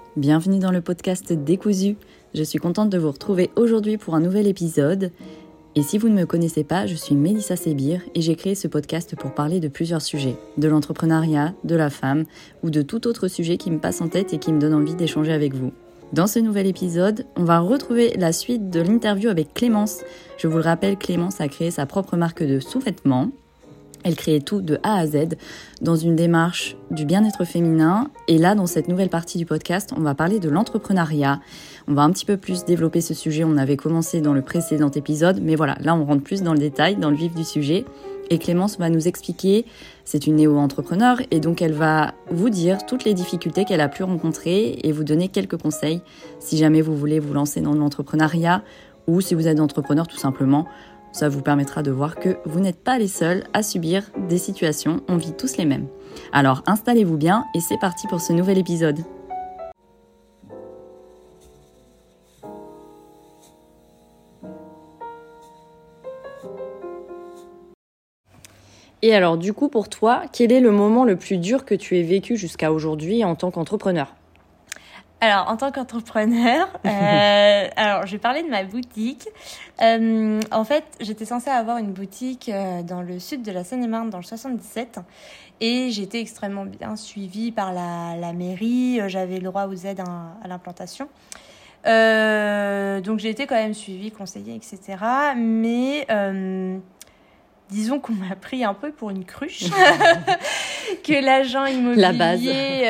Bienvenue dans le podcast Décousu. Je suis contente de vous retrouver aujourd'hui pour un nouvel épisode. Et si vous ne me connaissez pas, je suis Mélissa Sébir et j'ai créé ce podcast pour parler de plusieurs sujets. De l'entrepreneuriat, de la femme ou de tout autre sujet qui me passe en tête et qui me donne envie d'échanger avec vous. Dans ce nouvel épisode, on va retrouver la suite de l'interview avec Clémence. Je vous le rappelle, Clémence a créé sa propre marque de sous-vêtements. Elle crée tout de A à Z dans une démarche du bien-être féminin. Et là, dans cette nouvelle partie du podcast, on va parler de l'entrepreneuriat. On va un petit peu plus développer ce sujet. On avait commencé dans le précédent épisode, mais voilà, là on rentre plus dans le détail, dans le vif du sujet. Et Clémence va nous expliquer, c'est une néo-entrepreneur, et donc elle va vous dire toutes les difficultés qu'elle a pu rencontrer et vous donner quelques conseils si jamais vous voulez vous lancer dans l'entrepreneuriat ou si vous êtes entrepreneur tout simplement. Ça vous permettra de voir que vous n'êtes pas les seuls à subir des situations, on vit tous les mêmes. Alors installez-vous bien et c'est parti pour ce nouvel épisode. Et alors du coup pour toi, quel est le moment le plus dur que tu aies vécu jusqu'à aujourd'hui en tant qu'entrepreneur ? Alors, en tant qu'entrepreneur, alors je vais parler de ma boutique. En fait, j'étais censée avoir une boutique dans le sud de la Seine-et-Marne, dans le 77. Et j'étais extrêmement bien suivie par la mairie. J'avais le droit aux aides à l'implantation. Donc, j'ai été quand même suivie, conseillée, etc. Mais... disons qu'on m'a pris un peu pour une cruche, que l'agent immobilier, la base.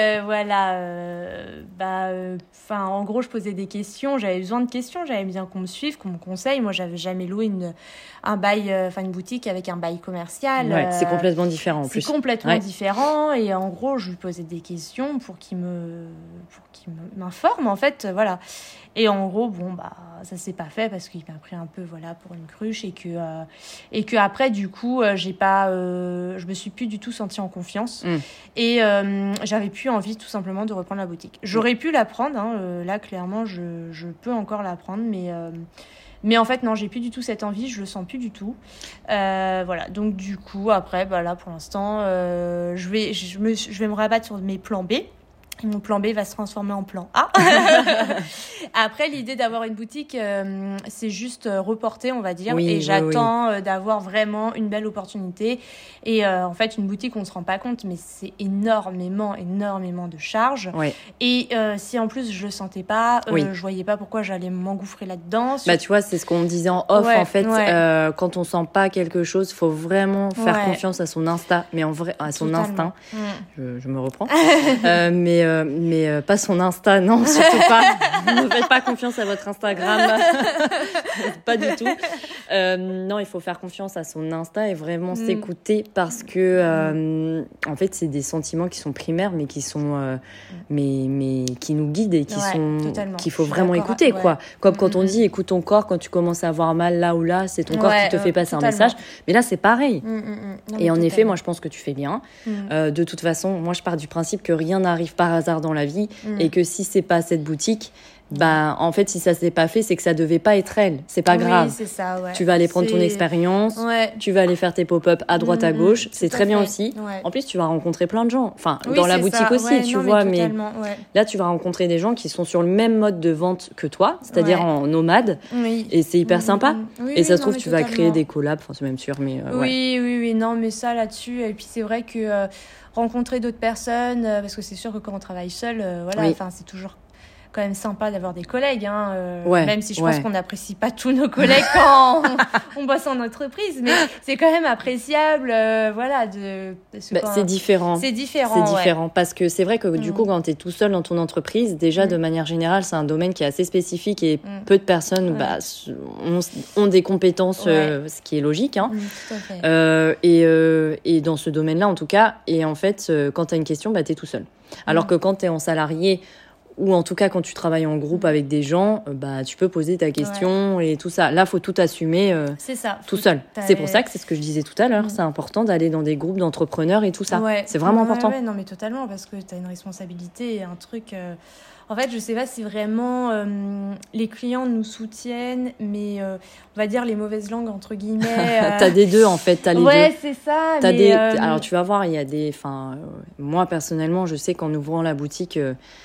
En gros, je posais des questions, j'avais besoin de questions, j'avais besoin qu'on me suive, qu'on me conseille. Moi, j'avais jamais loué une boutique avec un bail commercial. Ouais, c'est complètement différent en plus. C'est complètement différent, et en gros, je lui posais des questions pour qu'il m'informe, en fait, voilà. Et en gros, ça s'est pas fait parce qu'il m'a pris un peu, pour une cruche, et que après, du coup, je me suis plus du tout sentie en confiance. Et j'avais plus envie, tout simplement, de reprendre la boutique. J'aurais pu la prendre, là, clairement, je peux encore la prendre, mais en fait, non, j'ai plus du tout cette envie, je le sens plus du tout. Donc du coup, après, là, pour l'instant, je vais me rabattre sur mes plans B. Et mon plan B va se transformer en plan A. Après, l'idée d'avoir une boutique, c'est juste reporté, on va dire. Oui, et j'attends d'avoir vraiment une belle opportunité. Et en fait, une boutique, on ne se rend pas compte, mais c'est énormément de charges. Ouais. Et si en plus, je le sentais pas, je voyais pas pourquoi j'allais m'engouffrer là-dedans. Tu vois, c'est ce qu'on disait en off, en fait. Quand on sent pas quelque chose, faut vraiment faire confiance à son instinct. Mais en vrai, à son instinct. Je me reprends. Mais pas son Insta, non, surtout pas. Ne faites pas confiance à votre Instagram. Pas du tout. Non, il faut faire confiance à son Insta et vraiment s'écouter parce que, en fait, c'est des sentiments qui sont primaires, mais qui sont, mais qui nous guident et qu'il faut vraiment écouter, quoi. Comme quand on dit, écoute ton corps, quand tu commences à avoir mal là ou là, c'est ton corps qui te fait passer un message. Mais là, c'est pareil. Et en effet, moi, je pense que tu fais bien. De toute façon, moi, je pars du principe que rien n'arrive par hasard dans la vie et que si c'est pas cette boutique, en fait, si ça s'est pas fait, c'est que ça devait pas être elle. C'est pas grave. C'est ça, Tu vas aller prendre ton expérience, tu vas aller faire tes pop-up à droite, à gauche. C'est très bien aussi. En plus, tu vas rencontrer plein de gens. Enfin, dans la boutique aussi, tu vois. Mais là, tu vas rencontrer des gens qui sont sur le même mode de vente que toi, c'est-à-dire en nomade. Et c'est hyper sympa. Et ça se trouve, tu vas créer des collabs. Enfin, c'est même sûr, mais Oui. Non, mais ça, là-dessus. Et puis, c'est vrai que rencontrer d'autres personnes, parce que c'est sûr que quand on travaille seul, c'est toujours quand même sympa d'avoir des collègues, même si je pense qu'on n'apprécie pas tous nos collègues quand on bosse en entreprise, mais c'est quand même appréciable, c'est différent. C'est différent parce que c'est vrai que du coup, quand tu es tout seul dans ton entreprise, déjà de manière générale, c'est un domaine qui est assez spécifique et peu de personnes ont des compétences, ce qui est logique. Tout à fait. Et dans ce domaine-là, en tout cas, et en fait, quand tu as une question, tu es tout seul. Alors que quand tu es en salarié, ou en tout cas quand tu travailles en groupe avec des gens, tu peux poser ta question et tout ça. Là, faut tout assumer c'est ça, tout seul. C'est pour ça que c'est ce que je disais tout à l'heure. C'est important d'aller dans des groupes d'entrepreneurs et tout ça. C'est vraiment important. Non, mais totalement, parce que tu as une responsabilité et un truc... En fait, je sais pas si vraiment les clients nous soutiennent, mais on va dire les mauvaises langues, entre guillemets. T'as des deux, en fait. T'as les deux. Ouais, c'est ça. Alors, tu vas voir, il y a des... moi, personnellement, je sais qu'en ouvrant la boutique...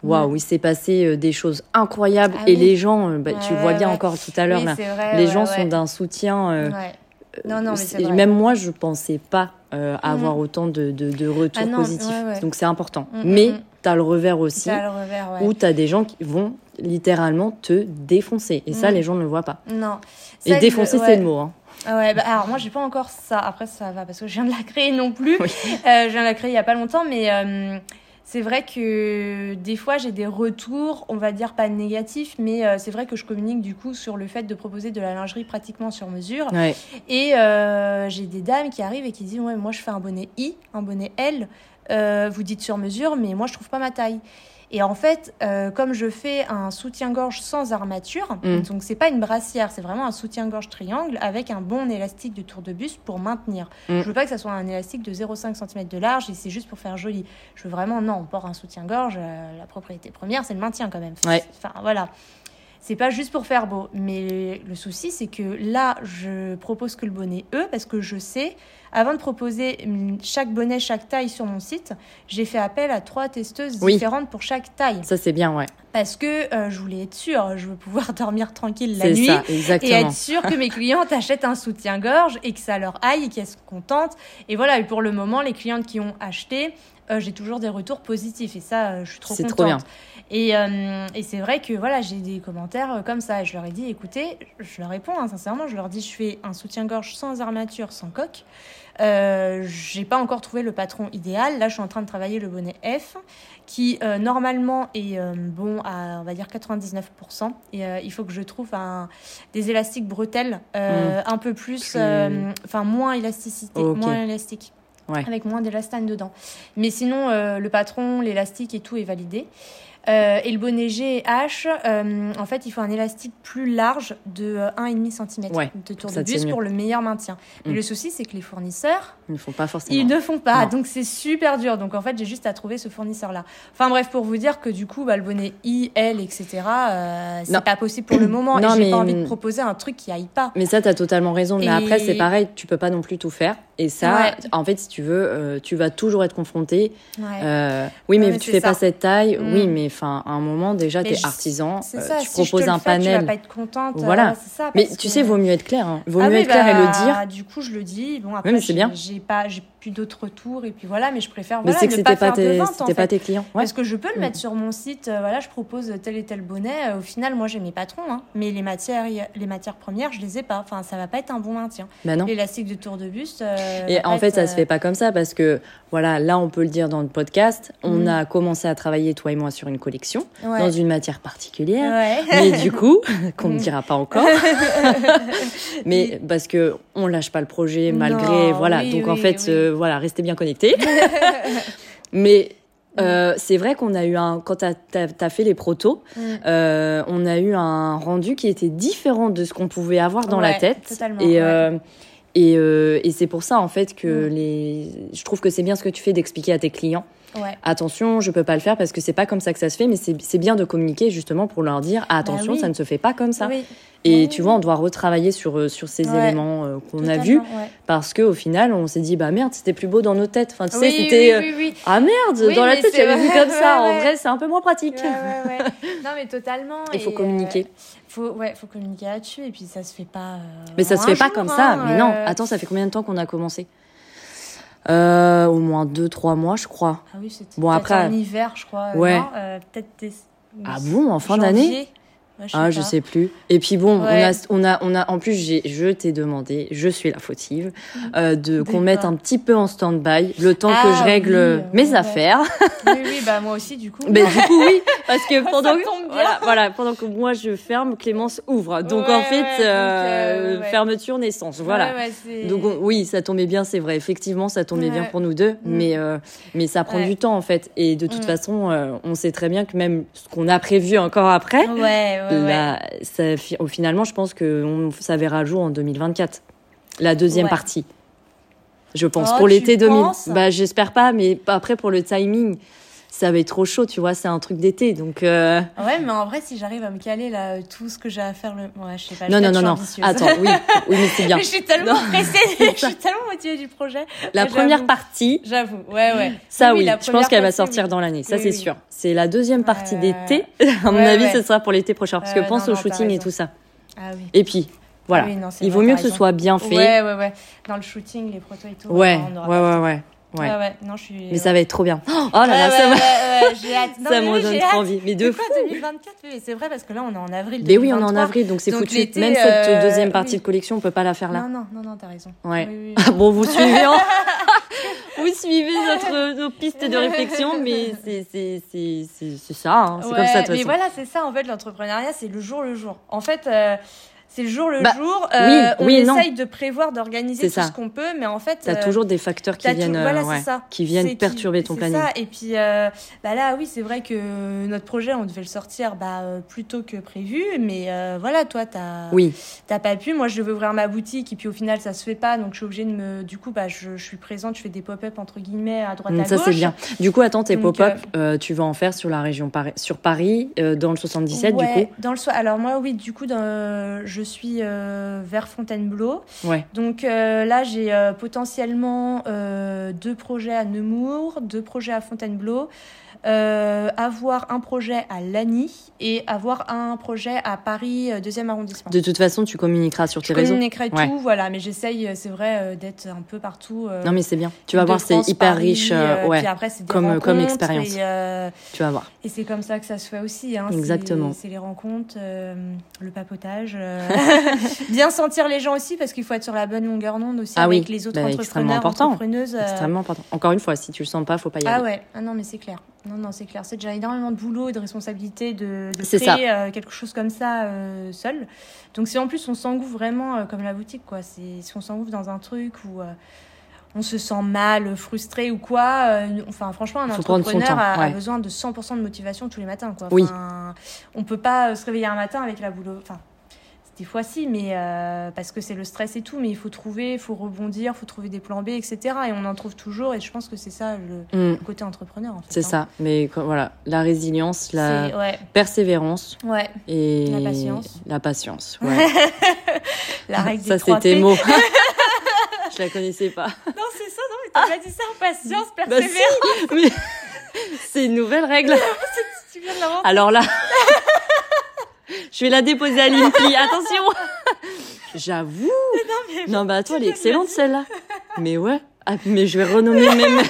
waouh, il s'est passé des choses incroyables. Et les gens, tu vois bien encore tout à l'heure, oui, là, vrai, les gens sont d'un soutien. Non, mais c'est vrai. Même moi, je pensais pas avoir autant de retours positifs. Donc, c'est important. Mais tu as le revers aussi, où tu as des gens qui vont littéralement te défoncer. Et ça, les gens ne le voient pas. Non. Et défoncer, c'est le mot. Hein. Alors moi, j'ai pas encore ça. Après, ça va parce que je viens de la créer non plus. Je viens de la créer il y a pas longtemps, mais... c'est vrai que des fois, j'ai des retours, on va dire pas négatifs, mais c'est vrai que je communique du coup sur le fait de proposer de la lingerie pratiquement sur mesure. Ouais. Et j'ai des dames qui arrivent et qui disent « Ouais, moi, je fais un bonnet I, un bonnet L. Vous dites sur mesure, mais moi, je trouve pas ma taille. » Et en fait, comme je fais un soutien-gorge sans armature, donc c'est pas une brassière, c'est vraiment un soutien-gorge triangle avec un bon élastique de tour de buste pour maintenir. Je veux pas que ça soit un élastique de 0,5 cm de large et c'est juste pour faire joli. Je veux vraiment, non, on porte un soutien-gorge, la propriété première, c'est le maintien quand même. Ouais. Enfin, voilà. C'est pas juste pour faire beau. Mais le souci, c'est que là, je propose que le bonnet E parce que je sais, avant de proposer chaque bonnet, chaque taille sur mon site, j'ai fait appel à 3 testeuses différentes pour chaque taille. Ça, c'est bien, ouais. Parce que je voulais être sûre, je veux pouvoir dormir tranquille la nuit. C'est ça, exactement. Et être sûre que mes clientes achètent un soutien-gorge et que ça leur aille et qu'elles sont contentes. Et voilà, et pour le moment, les clientes qui ont acheté, j'ai toujours des retours positifs. Et ça, je suis trop contente. C'est trop bien. Et c'est vrai que voilà, j'ai des commentaires comme ça. Et je leur ai dit, écoutez, je leur réponds sincèrement, je leur dis, je fais un soutien-gorge sans armature, sans coque. J'ai pas encore trouvé le patron idéal. Là, je suis en train de travailler le bonnet F qui normalement est bon à, on va dire, 99%. Et il faut que je trouve des élastiques bretelles un peu plus, moins élasticité, moins élastique. Ouais. Avec moins d'élastane dedans. Mais sinon, le patron, l'élastique et tout est validé. Et le bonnet G et H, en fait, il faut un élastique plus large de 1,5 cm de tour de buste pour le meilleur maintien. Mais le souci, c'est que les fournisseurs... Ils ne font pas forcément. Ils ne font pas, donc c'est super dur. Donc en fait, j'ai juste à trouver ce fournisseur-là. Enfin bref, pour vous dire que du coup, le bonnet I, L, etc., c'est pas possible pour le moment. Non, et j'ai pas envie de proposer un truc qui aille pas. Mais ça, t'as totalement raison. Mais après, c'est pareil, tu peux pas non plus tout faire. Et ça, en fait, si tu veux, tu vas toujours être confronté. Oui, mais tu fais pas cette taille. Oui, mais à un moment, déjà, t'es artisan. Tu proposes un panel. Tu vas pas être contente. Voilà. C'est ça, mais tu sais, vaut mieux être clair. Vaut mieux être clair et le dire. Du coup, je le dis. Bon, après, c'est bien. J'ai plus d'autres retours. Et puis voilà, mais je préfère mais c'est que c'était pas tes clients. Parce que je peux le mettre sur mon site. Voilà, je propose tel et tel bonnet. Au final, moi, j'ai mes patrons. Mais les matières premières, je les ai pas. Enfin, ça va pas être un bon maintien. L'élastique de tour de buste. Et en fait, ça se fait pas comme ça parce que, voilà, là, on peut le dire dans le podcast, on a commencé à travailler, toi et moi, sur une collection, dans une matière particulière. Mais du coup, qu'on ne dira pas encore. Mais parce que on lâche pas le projet malgré, Donc, en fait, voilà, restez bien connectés. Mais... c'est vrai qu'on a eu quand t'as fait les protos, on a eu un rendu qui était différent de ce qu'on pouvait avoir dans la tête. Totalement, et c'est pour ça en fait que je trouve que c'est bien ce que tu fais d'expliquer à tes clients. Attention, je peux pas le faire parce que c'est pas comme ça que ça se fait, mais c'est bien de communiquer justement pour leur dire attention, ça ne se fait pas comme ça. Et tu vois, on doit retravailler sur ces éléments qu'on a vus parce qu'au final, on s'est dit bah merde, c'était plus beau dans nos têtes. Enfin, tu sais, c'était ah merde, dans la tête, j'avais vu comme ça. En vrai, c'est un peu moins pratique. Non, mais totalement. Il faut communiquer. Faut communiquer là-dessus et puis ça se fait pas. Mais ça se fait pas comme ça. Mais non, attends, ça fait combien de temps qu'on a commencé? Au moins 2-3 mois, je crois. Ah oui, c'était après en hiver, je crois. Peut-être ah bon, en fin d'année? Je sais plus. Et puis bon, on a en plus je t'ai demandé, je suis la fautive, qu'on mette un petit peu en stand-by le temps que je règle mes affaires. Oui, bah moi aussi du coup. Mais du coup oui, parce que pendant que moi je ferme, Clémence ouvre. Donc en fait, fermeture naissance, voilà. Donc oui, ça tombait bien, c'est vrai. Effectivement, ça tombait bien pour nous deux, mais ça prend du temps en fait. Et de toute façon, on sait très bien que même ce qu'on a prévu encore après. Finalement, je pense que ça verra jour en 2024. La deuxième partie. Je pense. Pour l'été 2000. J'espère pas, mais après, pour le timing, ça va être trop chaud, tu vois, c'est un truc d'été, donc... Ouais, mais en vrai, si j'arrive à me caler, là, tout ce que j'ai à faire, ouais, je sais pas, non, attends, oui, mais c'est bien. Mais je suis tellement pressée, je suis tellement motivée du projet. La première partie... J'avoue, ouais. Ça, oui, je pense qu'elle va sortir dans l'année, ça, c'est sûr. C'est la deuxième partie d'été, à mon avis, ce sera pour l'été prochain, parce que pense au shooting et tout ça. Ah oui. Et puis... Voilà, il vaut mieux que ce soit bien fait. Ouais. Dans le shooting, les protos et tout. Ouais. Non, je suis... Mais ça va être trop bien. Oh là là, ça va. J'ai hâte. Ça me donne trop envie. Mais de fou. 2024, c'est vrai, parce que là, on est en avril. Mais oui, on est en avril, donc c'est foutu. Même cette deuxième partie de collection, on peut pas la faire là. Non, t'as raison. Ouais. Oui. Bon, vous suivez, vous suivez nos pistes de réflexion, mais c'est ça, hein. C'est comme ça, de toute façon. Mais voilà, c'est ça, en fait, l'entrepreneuriat, c'est le jour. En fait... c'est le jour jour. On essaye de prévoir, d'organiser tout ce qu'on peut, mais en fait... T'as toujours des facteurs qui viennent perturber ton planning. C'est ça. Et puis là, oui, c'est vrai que notre projet, on devait le sortir plus tôt que prévu, mais voilà, toi, t'as pas pu. Moi, je devais ouvrir ma boutique, et puis au final, ça se fait pas, donc je suis obligée de me... Du coup, je suis présente, je fais des pop-up, entre guillemets, à droite, à gauche. Ça, c'est bien. Du coup, attends, tes pop-up, tu vas en faire sur la région sur Paris, dans le 77, du coup Alors moi, oui, du coup, je suis vers Fontainebleau. Ouais. Donc là, j'ai potentiellement 2 projets à Nemours, 2 projets à Fontainebleau, avoir un projet à Lagny et avoir un projet à Paris, 2e arrondissement. De toute façon, tu communiqueras sur tes réseaux. Je communiquerai tout, voilà, mais j'essaye, c'est vrai, d'être un peu partout. Non, mais c'est bien. Tu vas voir, c'est hyper riche, puis après, c'est des comme expérience. Tu vas voir. Et c'est comme ça que ça se fait aussi. Hein. Exactement. C'est les rencontres, le papotage. Bien sentir les gens aussi, parce qu'il faut être sur la bonne longueur d'onde aussi avec les autres entrepreneurs, entrepreneuses. Extrêmement important. Encore une fois, si tu le sens pas, faut pas y aller. Ah ouais, non, mais c'est clair. Non, c'est clair. C'est déjà énormément de boulot et de responsabilité de créer quelque chose comme ça seul. Donc si en plus on s'engouffre vraiment comme la boutique, quoi. Si on s'engouffre dans un truc où on se sent mal, frustré ou quoi, franchement, un entrepreneur a besoin de 100% de motivation tous les matins, quoi. Oui. On peut pas se réveiller un matin avec la boule. Des fois si, mais parce que c'est le stress et tout, mais il faut rebondir, il faut trouver des plans B, etc. Et on en trouve toujours, et je pense que c'est ça le côté entrepreneur, en fait. C'est ça, mais voilà, la résilience, la persévérance et la patience. Ouais. La règle des 3 P. Ça, c'était mots. Je la connaissais pas. Non, c'est ça, non, mais t'as pas dit ça, patience, persévérance. Mais c'est une nouvelle règle. Tu viens de l'inventer. Alors là... Je vais la déposer à l'INPI. Attention. J'avoue. Non, toi, elle est excellente, celle-là. Mais ouais. Ah, mais je vais renommer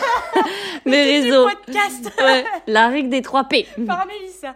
mes réseaux. Podcast. Ouais. La règle des 3 P. Par Mélissa.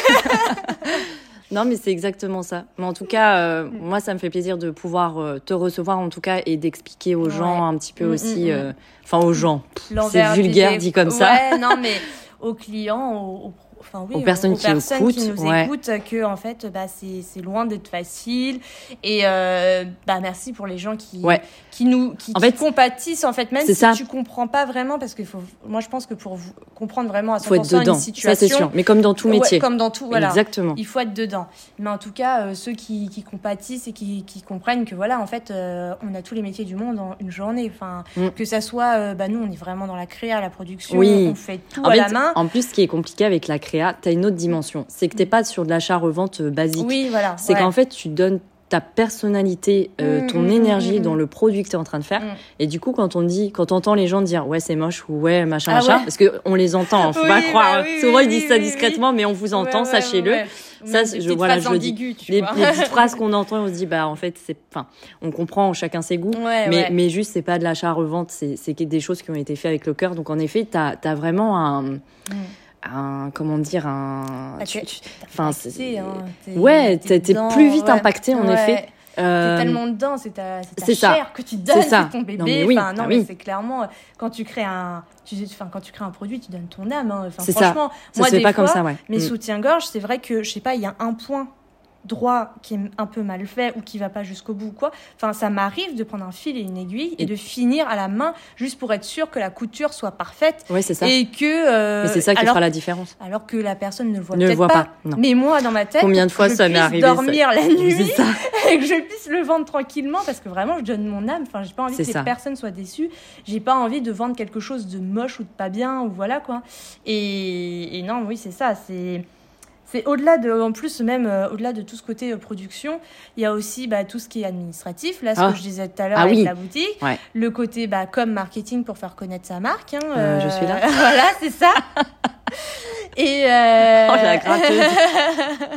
Non, mais c'est exactement ça. Mais en tout cas, moi, ça me fait plaisir de pouvoir te recevoir, en tout cas, et d'expliquer aux gens un petit peu aussi... aux gens. C'est vulgaire dit comme ça. Ouais, non, mais aux clients, aux personnes qui nous écoutent, que en fait c'est loin d'être facile, et merci pour les gens qui compatissent, en fait, même si tu comprends pas vraiment, parce que moi je pense que pour comprendre vraiment à 100% une situation, ça c'est sûr, mais comme dans tout métier, comme dans tout, voilà, exactement, il faut être dedans. Mais en tout cas, ceux qui compatissent et qui comprennent que voilà, en fait, on a tous les métiers du monde en une journée, que ça soit nous on est vraiment dans la créa, la production, on fait tout à la main. En plus, ce qui est compliqué avec la créa, t'as une autre dimension. C'est que t'es pas sur de l'achat-revente basique. Oui, voilà. C'est qu'en fait, tu donnes ta personnalité, ton énergie dans le produit que t'es en train de faire. Et du coup, quand on entend les gens dire ouais, c'est moche ou ouais, machin, parce qu'on les entend, faut pas croire. Souvent, ils disent ça discrètement, mais on vous entend, sachez-le. Ça, je le dis. Les petites phrases qu'on entend, on se dit, en fait, on comprend chacun ses goûts. Mais juste, c'est pas de l'achat-revente, c'est des choses qui ont été faites avec le cœur. Donc, en effet, t'as vraiment t'es plus vite impacté, en effet. T'es tellement dedans, c'est ta chair que tu donnes, c'est ton bébé. Mais c'est clairement, quand tu crées un produit, tu donnes ton âme. C'est franchement, ça. Moi, des fois, comme ça, ouais. Mes soutiens-gorge, c'est vrai que, je sais pas, il y a un point droit qui est un peu mal fait ou qui va pas jusqu'au bout ou quoi. Enfin, ça m'arrive de prendre un fil et une aiguille et de finir à la main juste pour être sûr que la couture soit parfaite. Oui, c'est ça. Et que... mais c'est ça qui fera la différence. Alors que la personne ne le voit ne peut-être le voit pas. Non. Mais moi, dans ma tête, combien de fois ça m'est arrivé, dormir la nuit c'est ça. et que je puisse le vendre tranquillement parce que vraiment, je donne mon âme. Enfin, j'ai pas envie que les personnes soient déçues. J'ai pas envie de vendre quelque chose de moche ou de pas bien ou voilà quoi. Et non, oui, c'est ça. C'est au-delà de, en plus, même au-delà de tout ce côté production, il y a aussi tout ce qui est administratif. Là, ce que je disais tout à l'heure avec la boutique. Ouais. Le côté comme marketing pour faire connaître sa marque. Hein, je suis là. Voilà, c'est ça. Et oh, la gratteuse.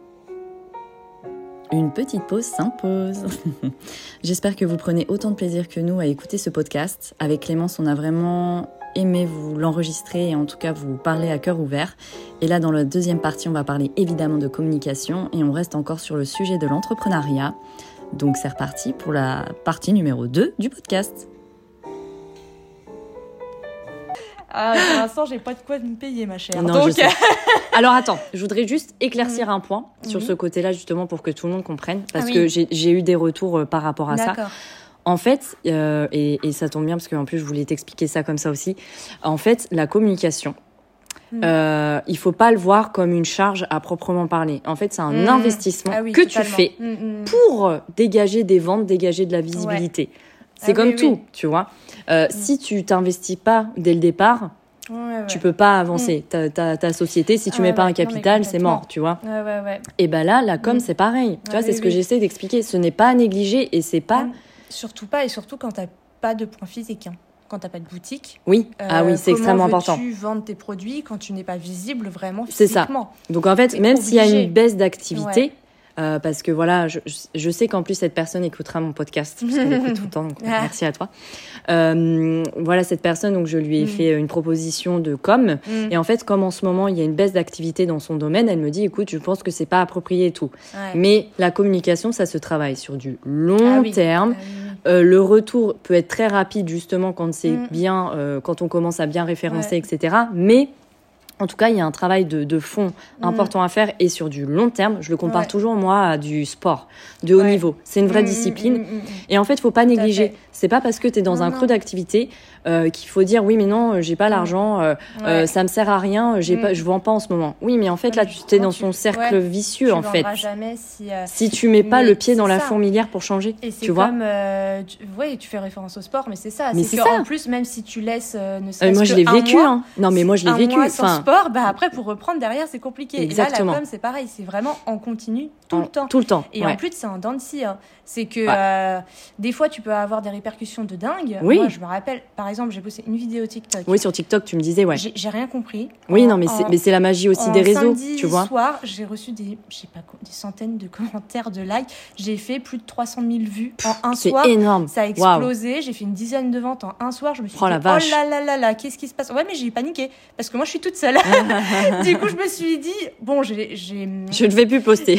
Une petite pause s'impose. J'espère que vous prenez autant de plaisir que nous à écouter ce podcast. Avec Clémence, on a vraiment aimé vous l'enregistrer et en tout cas vous parler à cœur ouvert. Et là, dans la deuxième partie, on va parler évidemment de communication et on reste encore sur le sujet de l'entrepreneuriat. Donc c'est reparti pour la partie numéro 2 du podcast. Ah, pour l'instant, j'ai pas de quoi me payer, ma chère. Non, je sais. Alors attends, je voudrais juste éclaircir un point sur ce côté-là justement pour que tout le monde comprenne parce que j'ai eu des retours par rapport à ça. En fait, et ça tombe bien parce qu'en plus je voulais t'expliquer ça comme ça aussi. En fait, la communication, il faut pas le voir comme une charge à proprement parler. En fait, c'est un investissement que tu fais pour dégager des ventes, dégager de la visibilité. Ouais. C'est comme tout, tu vois. Si tu t'investis pas dès le départ, tu peux pas avancer. Ta société, si tu mets pas un capital, c'est mort, tu vois. Et là, la com, c'est pareil. Tu vois, c'est ce que j'essaie d'expliquer. Ce n'est pas à négliger et c'est pas... Surtout pas, et surtout quand t'as pas de point physique. Hein. Quand t'as pas de boutique. Oui, c'est extrêmement important. Comment veux-tu vendre tes produits quand tu n'es pas visible vraiment physiquement? C'est ça. Donc en fait, même s'il y a une baisse d'activité... parce que voilà, je sais qu'en plus cette personne écoutera mon podcast parce qu'elle écoute tout le temps, donc merci à toi. Voilà, cette personne, donc je lui ai fait une proposition de com et en fait, comme en ce moment il y a une baisse d'activité dans son domaine, elle me dit écoute, je pense que c'est pas approprié et tout. Mais la communication, ça se travaille sur du long terme. Le retour peut être très rapide justement quand c'est bien, quand on commence à bien référencer, etc. Mais en tout cas, il y a un travail de fond important à faire et sur du long terme. Je le compare toujours, moi, à du sport de haut niveau. C'est une vraie discipline. Et en fait, il ne faut pas négliger. C'est pas parce que tu es dans un creux d'activité qu'il faut dire oui, mais non, j'ai pas l'argent, ça me sert à rien, je vends pas en ce moment. Oui, mais en fait, là, tu es dans son cercle vicieux, en fait. Jamais si tu mets pas le pied dans la fourmilière pour changer. Et c'est tu comme, tu fais référence au sport, mais c'est ça. Mais c'est qu'en plus, même si tu laisses ne serait-ce moi, je l'ai vécu. Mois, non, mais moi, je l'ai vécu. Sans sport, après, pour reprendre derrière, c'est compliqué. Exactement. Et là, la com, c'est pareil. C'est vraiment en continu tout le temps. Tout le temps. Et en plus, c'est un dents de scie. Hein. C'est que des fois, tu peux avoir des répercussions de dingue. Oui. Moi, je me rappelle, par exemple, j'ai posté une vidéo TikTok. Oui, sur TikTok, tu me disais, J'ai rien compris. Oui, non, mais c'est la magie aussi des réseaux, tu vois. Soir, j'ai reçu des centaines de commentaires, de likes. J'ai fait plus de 300 000 vues en un soir. C'est énorme. Ça a explosé. Wow. J'ai fait une dizaine de ventes en un soir. Je me suis dit, la vache. Oh là là, qu'est-ce qui se passe? Ouais, mais j'ai paniqué parce que moi, je suis toute seule. Du coup, je me suis dit, bon, je ne vais plus poster.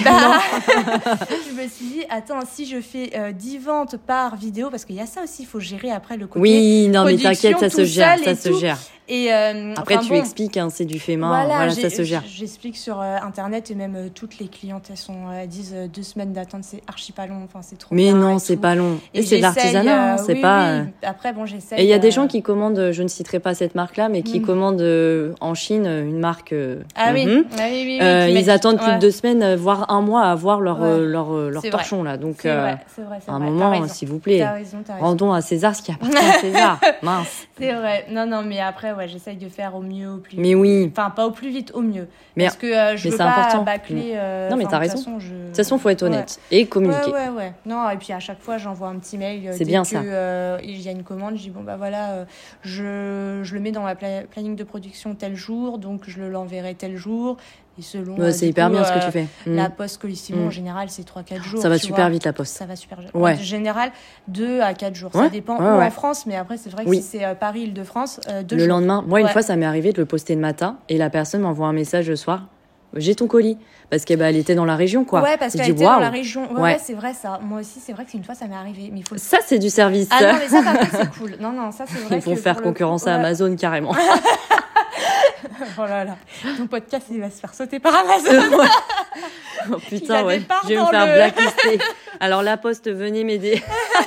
Je me suis dit, attends, si je fais 10 ventes par vidéo, parce qu'il y a ça aussi, il faut gérer après le côté. Oui, non, mais t'inquiète, ça se gère, ça se gère. Et après, tu expliques, hein, c'est du fait main, voilà, ça se gère. J'explique sur Internet et même toutes les clientes, elles disent 2 semaines d'attente, c'est archi pas long, enfin c'est trop mais bien. Mais non, c'est pas long. Et c'est de l'artisanat, c'est pas. Oui. Après, bon, j'essaie. Et il y a des gens qui commandent, je ne citerai pas cette marque-là, mais qui commandent en Chine une marque. Oui. Ils attendent plus de 2 semaines, voire un mois à voir leur torchon là. Donc, c'est un moment, s'il vous plaît, rendons à César ce qui appartient à César. Mince. C'est vrai. Non, mais après, j'essaye de faire au mieux, au plus vite. Mais oui. Enfin, pas au plus vite, au mieux. Mais, parce que je veux pas bâcler. Non, mais t'as raison. De toute façon, faut être honnête et communiquer. Ouais. Non, et puis à chaque fois, j'envoie un petit mail. C'est bien ça. Il y a une commande, je dis voilà, je le mets dans ma planning de production tel jour, donc je l'enverrai tel jour. Et selon. C'est hyper bien ce que tu fais. La poste Colissimo, en général, c'est 3-4 jours. Ça va super vite, la poste. Ça va super vite. Ouais. En général, 2 à 4 jours. Ça dépend où en France, mais après, c'est vrai que si c'est Paris-Île-de-France, 2 jours. Le lendemain, moi, une fois, ça m'est arrivé de le poster le matin et la personne m'envoie un message le soir. J'ai ton colis. Parce qu'elle était dans la région, quoi. Ouais, parce qu'elle était dans la région. Ouais, c'est vrai, ça. Moi aussi, c'est vrai que une fois, ça m'est arrivé. Mais ça, c'est du service. Ah non, mais ça, par contre, c'est cool. Non, ça, c'est vrai. Ils vont faire concurrence à Amazon, carrément. Oh là là, ton podcast, il va se faire sauter par Amazon. Oh putain, ouais, je vais me faire blacklister. Alors, La Poste, venez m'aider.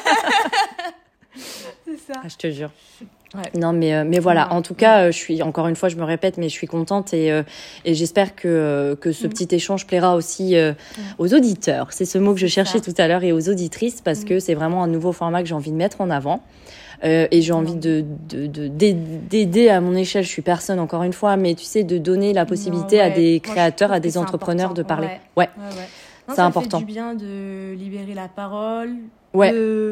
C'est ça. Ah, je te jure. Ouais. Non, mais voilà. En tout cas, encore une fois, je me répète, mais je suis contente et j'espère que ce petit échange plaira aussi aux auditeurs. C'est ce mot que je cherchais tout à l'heure, et aux auditrices, parce que c'est vraiment un nouveau format que j'ai envie de mettre en avant. Et j'ai envie d'aider à mon échelle. Je suis personne, encore une fois, mais tu sais, de donner la possibilité à des créateurs, à des entrepreneurs de parler. Ouais. Non, c'est important. Ça fait du bien de libérer la parole. Ouais.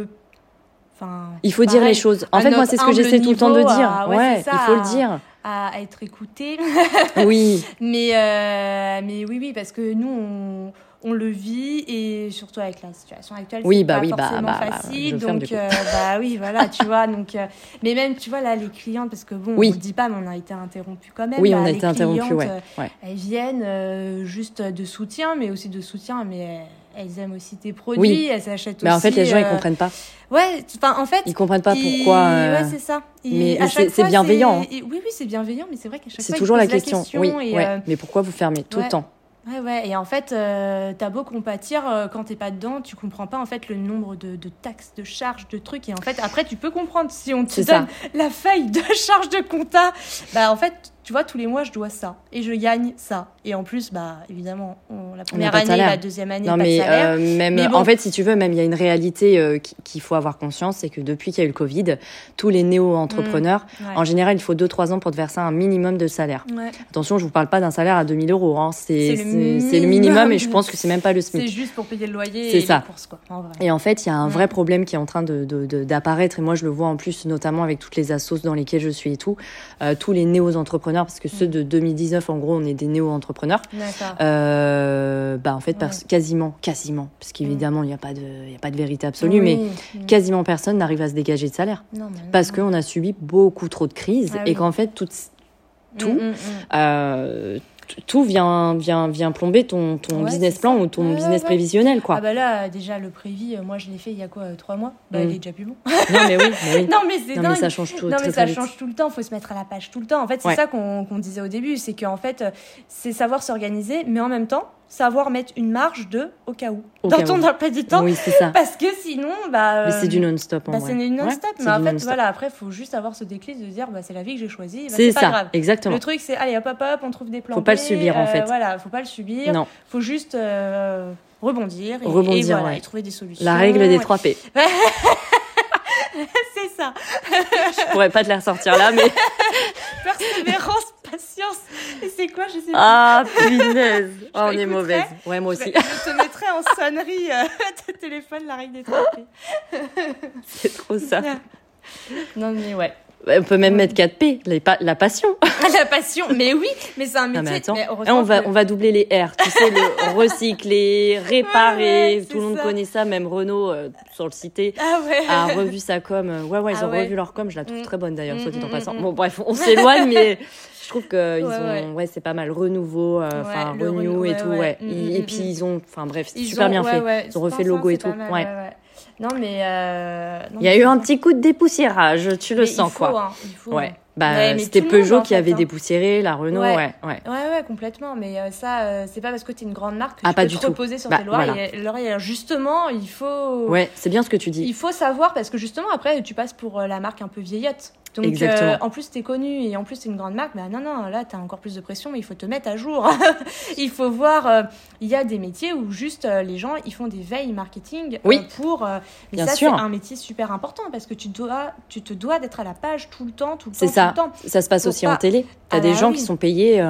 Il faut dire les choses. En fait, moi, c'est ce que j'essaie tout le temps de dire. Il faut le dire. À être écouté. Oui. mais oui, parce que nous, on le vit, et surtout avec la situation actuelle, oui, c'est pas forcément facile. Donc, oui, voilà, tu vois. Donc, mais même, tu vois, là, les clientes, parce que bon, on ne dit pas, mais on a été interrompues quand même. Oui, on a été interrompues, elles viennent juste de soutien, mais aussi de soutien, mais elles aiment aussi tes produits, elles achètent aussi. Mais en fait, les gens, ils comprennent pas. Ouais, en fait. Ils comprennent pas pourquoi. Ouais, c'est ça. Mais c'est bienveillant. Oui, c'est bienveillant, mais c'est vrai qu'à chaque fois, c'est toujours la question. Oui, et, mais pourquoi vous fermez tout le temps? Ouais. Et en fait, t'as beau compatir, quand t'es pas dedans, tu comprends pas en fait le nombre de taxes, de charges, de trucs. Et en fait, après, tu peux comprendre si on te donne la feuille de charge de compta. Bah, en fait, tu vois, tous les mois, je dois ça. Et je gagne ça. Et en plus, bah, évidemment, la première année, la deuxième année, pas de salaire. Mais bon. En fait, si tu veux, même, il y a une réalité qu'il faut avoir conscience, c'est que depuis qu'il y a eu le Covid, tous les néo-entrepreneurs, en général, il faut 2-3 ans pour te verser un minimum de salaire. Ouais. Attention, je vous parle pas d'un salaire à 2 000 €. Hein. C'est le minimum, et je pense que c'est même pas le SMIC. C'est juste pour payer le loyer et les courses, quoi. En vrai. Et en fait, il y a un vrai problème qui est en train d'apparaître, et moi, je le vois en plus, notamment avec toutes les assos dans lesquelles je suis et tout, tous les néo-entrepreneurs, parce que ceux de 2019, en gros, on est des néo-entrepreneurs. D'accord. En fait, quasiment, parce qu'évidemment, il n'y a pas de vérité absolue, mais quasiment personne n'arrive à se dégager de salaire. Parce qu'on a subi beaucoup trop de crises, et qu'en fait, tout vient plomber ton business plan ou ton business prévisionnel, quoi. Ah bah là, déjà, le prévis, moi, je l'ai fait il y a 3 mois. Bah, il est déjà plus bon. Non, mais oui. Non, mais c'est dingue. Mais ça change tout. Change tout le temps. Faut se mettre à la page tout le temps. En fait, c'est ça qu'on disait au début. C'est qu'en fait, c'est savoir s'organiser, mais en même temps, savoir mettre une marge au cas où. Dans ton emploi du temps. Oui, c'est ça. Parce que sinon, mais c'est du non-stop, en vrai. C'est du non-stop. Mais en fait, voilà, après, il faut juste avoir ce déclic de dire, c'est la vie que j'ai choisie. C'est pas ça, grave. Exactement. Le truc, c'est, allez, hop, on trouve des plans. Faut pas le subir, en fait. Voilà, faut pas le subir. Non. Faut juste rebondir et trouver des solutions. La règle des 3 P. C'est ça. Je pourrais pas te la ressortir là, mais... Persévérance, patience. Et c'est quoi, je sais pas. Ah, punaise. On est mauvaise. Ouais, moi aussi. Je te mettrai en sonnerie de téléphone la règle des 3 P. C'est trop ça. Non, mais ouais. On peut même mettre 4 P, la passion. La passion, mais oui, mais c'est un métier. Mais attends, on va doubler les R, tu sais, le recycler, réparer, tout le monde connaît ça, même Renault, sans le citer, a revu sa com. Ils ont revu leur com, je la trouve très bonne d'ailleurs, soit dit en passant. Bon, bref, on s'éloigne, mais je trouve qu'ils ont, c'est pas mal, renouveau, renew et tout, et puis ils ont, c'est super bien fait. Ils ont refait le logo et tout, Non, mais... il y a eu un petit coup de dépoussiérage, tu le sens, quoi. Il faut. C'était Peugeot qui avait dépoussiéré, la Renault, Ouais, complètement. Mais ça, c'est pas parce que t'es une grande marque que tu peux te reposer sur tes lauriers. Justement, il faut... Ouais, c'est bien ce que tu dis. Il faut savoir, parce que justement, après, tu passes pour la marque un peu vieillotte. Donc, en plus, t'es connue et en plus, t'es une grande marque. Mais non, là, t'as encore plus de pression, mais il faut te mettre à jour. Il faut voir... Il y a des métiers où juste les gens, ils font des veilles marketing pour... mais bien ça, sûr. c'est un métier super important parce que tu te dois d'être à la page tout le temps. C'est ça. Ça se passe aussi en télé. T'as des gens qui sont payés...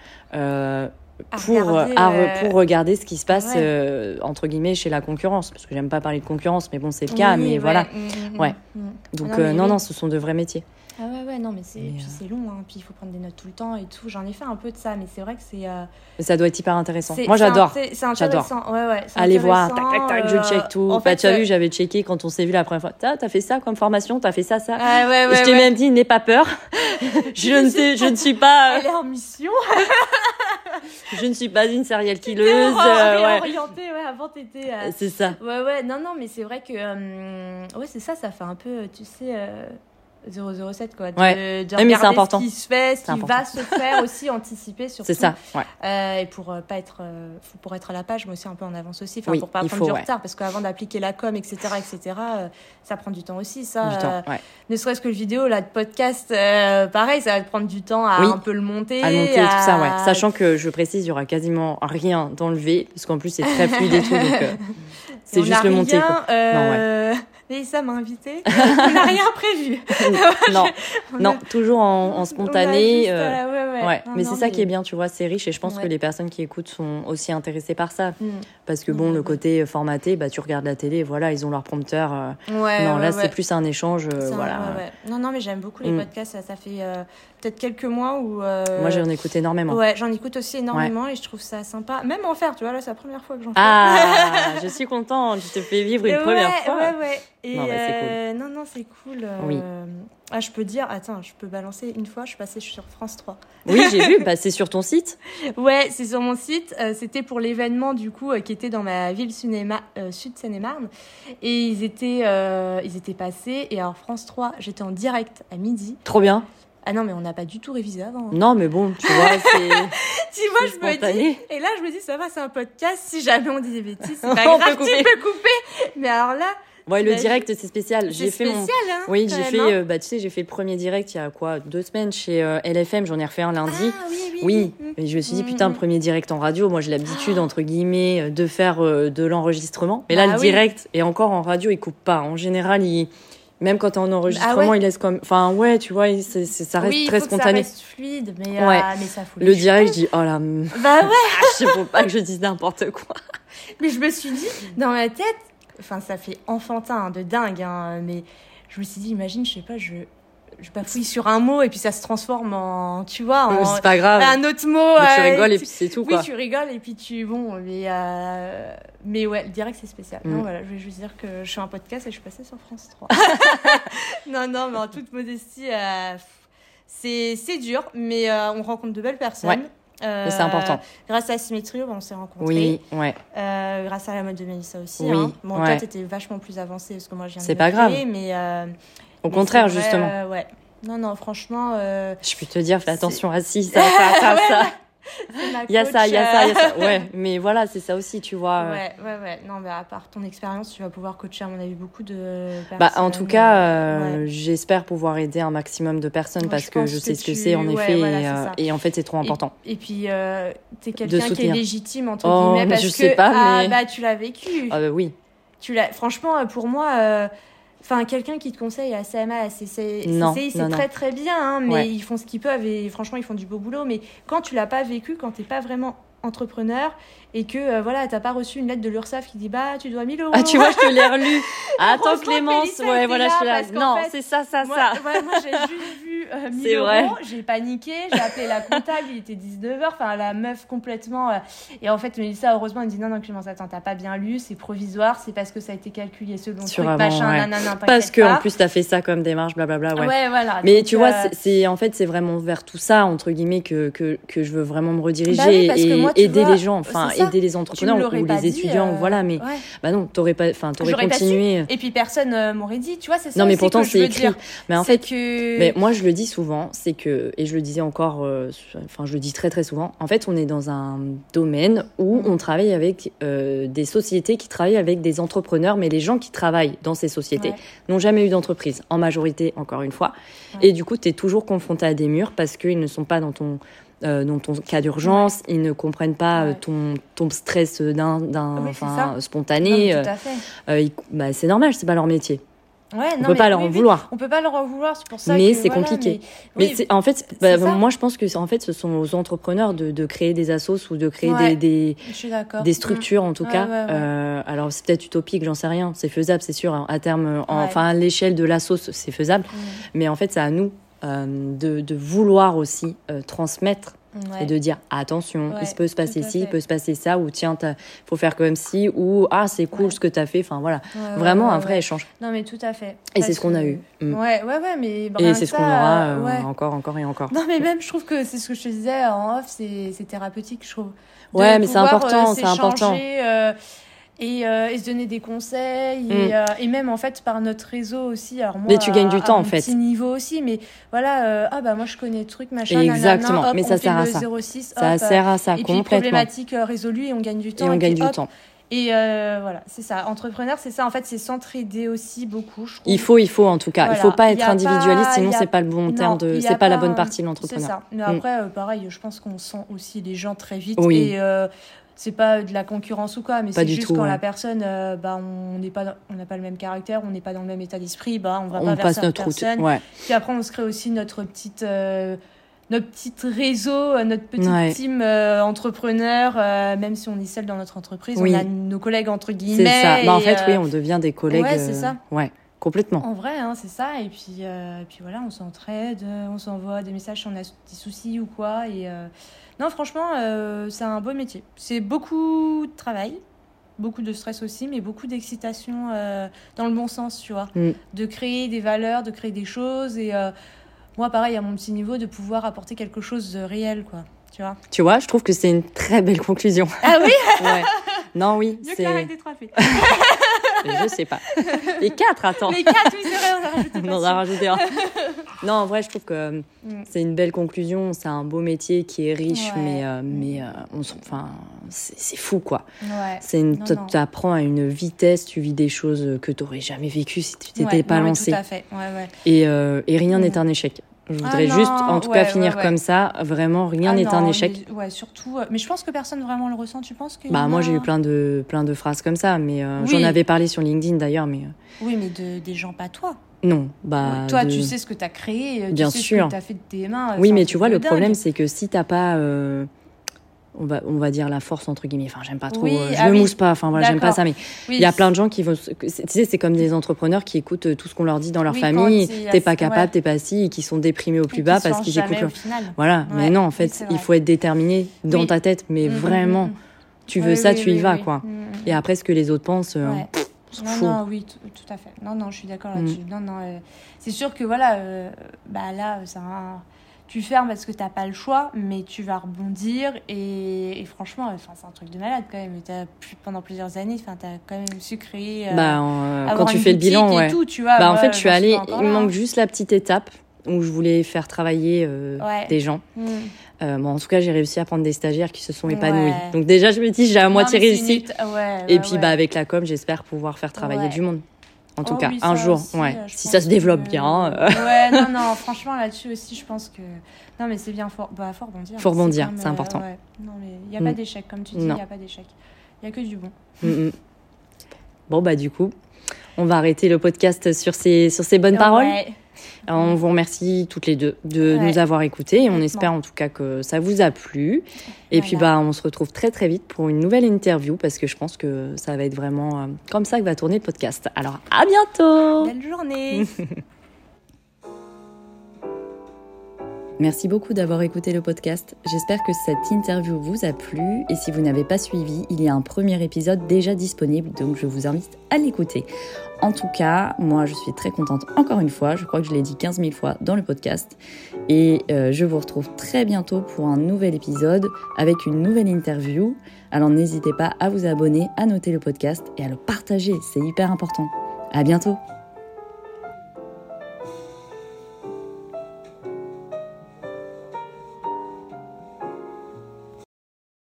pour regarder ce qui se passe entre guillemets chez la concurrence, parce que j'aime pas parler de concurrence, mais bon, c'est le cas, mais voilà. Donc non, ce sont de vrais métiers. Non, mais c'est long, hein. Puis il faut prendre des notes tout le temps et tout. J'en ai fait un peu de ça, mais c'est vrai que c'est... Ça doit être hyper intéressant. Moi, j'adore. C'est intéressant. Allez voir, tac, je check tout. En fait, tu as vu, j'avais checké quand on s'est vu la première fois. T'as fait ça comme formation, t'as fait ça. Je t'ai même dit, n'aie pas peur. Je ne suis pas... Elle est en mission. Je ne suis pas une serial killeuse. Orientée, avant t'étais... C'est ça. Non, mais c'est vrai que... c'est ça fait un peu, tu sais... 007 quoi, de mais regarder c'est important. ce qui se fait, ce qui va se faire aussi, anticiper surtout. C'est ça, et pour pas être pour être à la page, mais aussi un peu en avance aussi, pour pas prendre du retard, parce qu'avant d'appliquer la com, etc., ça prend du temps aussi, ça. Ne serait-ce que le vidéo là de podcast, pareil, ça va te prendre du temps à un peu le monter, à monter tout ça, sachant que je précise, il y aura quasiment rien d'enlevé, parce qu'en plus c'est très fluide et tout, donc c'est juste le monter. Et ça m'a invité. On n'a rien prévu. non, toujours en spontané. Mais c'est ça qui est bien, tu vois, c'est riche et je pense que les personnes qui écoutent sont aussi intéressées par ça. Parce que le côté formaté, tu regardes la télé, voilà, ils ont leur prompteur. C'est plus un échange. Non, mais j'aime beaucoup les podcasts. Ça fait peut-être quelques mois où. Moi, j'en écoute énormément. Ouais, j'en écoute aussi énormément et je trouve ça sympa. Même en faire, tu vois, là, c'est la première fois que j'en fais. Ah, je suis contente, je te fais vivre une première fois. Ouais. Et c'est cool. Non, c'est cool. Oui. Je peux dire, attends, je peux balancer une fois, je suis passée sur France 3. Oui, j'ai vu, c'est sur ton site. Ouais, c'est sur mon site. C'était pour l'événement, du coup, qui était dans ma ville Sud Seine-et-Marne. Et ils étaient passés. Et alors, France 3, j'étais en direct à midi. Trop bien. Ah non, mais on n'a pas du tout révisé avant. Non, mais bon, tu vois, c'est. Tu vois, je me dis. Et là, je me dis, ça va, c'est un podcast. Si jamais on dit des bêtises, c'est pas grave, tu peux couper. Mais alors là. Ouais, le direct, c'est spécial. J'ai fait Oui, j'ai fait, tu sais, j'ai fait le premier direct il y a 2 semaines chez LFM. J'en ai refait un lundi. Ah, oui. Et je me suis dit, putain, le premier direct en radio. Moi, j'ai l'habitude, entre guillemets, de faire de l'enregistrement. Mais là, le direct, et encore en radio, il coupe pas. En général, même quand t'es en enregistrement, il laisse comme. Enfin, tu vois, ça reste très spontané. Ça reste fluide, mais ça fout le direct, je dis, oh là. Je faut pas que je dise n'importe quoi. Mais je me suis dit, dans ma tête, ça fait enfantin, de dingue, mais je me suis dit, imagine, je sais pas, je bafouille sur un mot et puis ça se transforme en, tu vois, c'est pas grave. Un autre mot. Mais tu rigoles et puis c'est tout, quoi. Oui, tu rigoles et puis mais ouais, le direct, c'est spécial. Non, voilà, je vais juste dire que je fais un podcast et je suis passée sur France 3. non, mais en toute modestie, c'est dur, mais on rencontre de belles personnes. Ouais. Mais c'est important. Grâce à Symétrie, on s'est rencontrés. Oui, ouais. Grâce à la mode de Mélissa aussi. Oui, toi, t'étais vachement plus avancée parce que moi, je viens de c'est pas grave. Mais, au contraire, justement. Ouais. Non, franchement. Je peux te dire, fais attention à ça. Il y a ça. Ouais, mais voilà, c'est ça aussi, tu vois. Ouais. Non, mais à part ton expérience, tu vas pouvoir coacher, à mon avis, beaucoup de personnes. En tout cas, j'espère pouvoir aider un maximum de personnes parce que je sais ce que c'est, en effet. Et en fait, c'est trop important. Et puis, t'es quelqu'un qui est légitime, entre guillemets, parce je sais pas, mais... tu l'as vécu. Oui. Franchement, pour moi... quelqu'un qui te conseille à CMA, à CCI, c'est très très bien, mais ils font ce qu'ils peuvent et franchement, ils font du beau boulot. Mais quand tu l'as pas vécu, quand t'es pas vraiment entrepreneur et que t'as pas reçu une lettre de l'URSSAF qui dit tu dois 1 000 €. Ah, tu vois, je te l'ai relu. Attends, Clémence, je te l'ai. Non, c'est ça. Moi, j'ai juste vu 1 000 €. J'ai paniqué, j'ai appelé la comptable, il était 19h, la meuf complètement. Et en fait, Mélissa, heureusement, elle me dit non, Clémence, attends, t'as pas bien lu, c'est provisoire, c'est parce que ça a été calculé selon truc, machin, nanana, parce que en plus, t'as fait ça comme démarche, blablabla. Ouais, voilà. Mais donc, tu vois, c'est vraiment vers tout ça, entre guillemets, que je veux vraiment me rediriger et aider les gens, aider les entrepreneurs ou les étudiants, mais non, t'aurais continué. Et puis personne m'aurait dit, tu vois, c'est ça. Non, mais aussi pourtant que je c'est veux écrit. dire. Mais en fait, mais moi je le dis souvent, c'est que, et je le disais encore, je le dis très très souvent. En fait, on est dans un domaine où on travaille avec des sociétés qui travaillent avec des entrepreneurs, mais les gens qui travaillent dans ces sociétés n'ont jamais eu d'entreprise, en majorité, encore une fois. Et du coup, t'es toujours confronté à des murs parce qu'ils ne sont pas dans ton cas d'urgence, ils ne comprennent pas ton stress spontané. Non, tout à fait. C'est normal, c'est pas leur métier. On peut pas leur en vouloir. On peut pas leur en vouloir, c'est pour ça mais que, c'est compliqué. Mais en fait, moi je pense que ce sont aux entrepreneurs de créer des assos ou de créer des structures en tout cas. Alors c'est peut-être utopique, j'en sais rien. C'est faisable, c'est sûr. À terme, à l'échelle de l'assos, c'est faisable. Mais en fait, c'est à nous de vouloir aussi transmettre. Et de dire attention, il peut se passer ci, il peut se passer ça, ou tiens, faut faire comme ci, ou c'est cool ce que t'as fait. Vraiment un vrai échange. Non, mais tout à fait. Et c'est ce qu'on a eu. Mais et c'est ce qu'on aura encore et encore. Non, mais même je trouve que c'est ce que je te disais en off, c'est thérapeutique, je trouve. Mais c'est important, c'est important. et se donner des conseils et même en fait par notre réseau aussi. Alors moi, mais tu gagnes du temps en fait. Petit niveau aussi, mais voilà, moi je connais le truc machin. Exactement, nanana, hop, mais ça sert à ça. 06, ça sert à ça et complètement. Et puis problématique résolue et on gagne du temps. Et voilà, c'est ça. Entrepreneur, c'est ça. En fait, c'est s'entraider aussi beaucoup, je trouve. Il faut en tout cas. Voilà. Il faut pas être individualiste, sinon c'est pas le bon terme de. C'est pas la bonne partie de l'entrepreneur. C'est ça. Mais après, pareil, je pense qu'on sent aussi les gens très vite. Oui. Et c'est pas de la concurrence ou quoi, mais c'est juste quand la personne, on n'a pas le même caractère, on n'est pas dans le même état d'esprit, on va pas vers cette personne. Ouais. Puis après, on se crée aussi notre petit réseau, notre petite team entrepreneur, même si on est seul dans notre entreprise, on a nos collègues entre guillemets. C'est ça. En fait, oui, on devient des collègues. Ouais, c'est ça. Ouais, complètement. En vrai, c'est ça. Et puis voilà, on s'entraide, on s'envoie des messages si on a des soucis ou quoi. Et non, franchement, c'est un beau métier. C'est beaucoup de travail, beaucoup de stress aussi, mais beaucoup d'excitation dans le bon sens, tu vois. De créer des valeurs, de créer des choses et moi, pareil, à mon petit niveau, de pouvoir apporter quelque chose de réel, quoi. Tu vois, je trouve que c'est une très belle conclusion. Ah oui. Ouais. Non, oui. Mieux que la règle des 3 faits. Je sais pas. Les 4, attends. Les 4, oui, c'est vrai, on a rajouté un. Non, en vrai, je trouve que c'est une belle conclusion. C'est un beau métier qui est riche, mais c'est fou, quoi. Ouais. T'apprends à une vitesse, tu vis des choses que t'aurais jamais vécues si tu t'étais pas lancé. Tout à fait. Ouais. Et rien n'est un échec. Je voudrais juste, en tout cas, finir comme ça. Vraiment, rien n'est un échec. Ouais, surtout. Mais je pense que personne vraiment le ressent. Tu penses que moi, j'ai eu plein de phrases comme ça, mais j'en avais parlé sur LinkedIn d'ailleurs, mais. Oui, mais des gens pas toi. Non, toi, tu sais ce que t'as créé. Bien tu sais sûr. Ce que t'as fait de tes mains. Oui, mais tu vois, le problème, c'est que si t'as pas. On va dire la force entre guillemets, j'aime pas trop, je me mousse pas, j'aime pas ça, mais il y a plein de gens qui vont, tu sais, c'est comme des entrepreneurs qui écoutent tout ce qu'on leur dit dans leur famille, t'es pas capable, t'es pas si, et qui sont déprimés au plus bas parce qu'ils écoutent voilà, mais non, en fait, il faut être déterminé dans ta tête, mais vraiment, tu veux ça, tu y vas, quoi. Et après, ce que les autres pensent, non, oui, tout à fait. Non, je suis d'accord là-dessus. Non, c'est sûr que voilà, là, c'est tu fermes parce que t'as pas le choix, mais tu vas rebondir et franchement, c'est un truc de malade quand même. Pendant plusieurs années, t'as quand même su créer. Quand tu fais le bilan, ouais. Tout, tu vois, en fait, je suis allée. Il me manque juste la petite étape où je voulais faire travailler des gens. En tout cas, j'ai réussi à prendre des stagiaires qui se sont épanouis. Donc déjà, je me dis, j'ai à moitié réussi. Et puis, avec la com, j'espère pouvoir faire travailler du monde. En tout cas, un jour, aussi, si ça se développe bien. Non, franchement, là-dessus aussi, je pense que... Non, mais c'est bien, faut rebondir. Faut rebondir, c'est important. Non, mais il n'y a pas d'échec, comme tu dis, il n'y a pas d'échec. Il n'y a que du bon. Bon, du coup, on va arrêter le podcast sur ces bonnes paroles. On vous remercie toutes les deux de nous avoir écoutés et on espère en tout cas que ça vous a plu. Et puis on se retrouve très très vite pour une nouvelle interview parce que je pense que ça va être vraiment comme ça que va tourner le podcast. Alors à bientôt. Belle journée. Merci beaucoup d'avoir écouté le podcast. J'espère que cette interview vous a plu et si vous n'avez pas suivi, il y a un premier épisode déjà disponible, donc je vous invite à l'écouter. En tout cas, moi je suis très contente encore une fois, je crois que je l'ai dit 15 000 fois dans le podcast et je vous retrouve très bientôt pour un nouvel épisode avec une nouvelle interview. Alors n'hésitez pas à vous abonner, à noter le podcast et à le partager, c'est hyper important. À bientôt.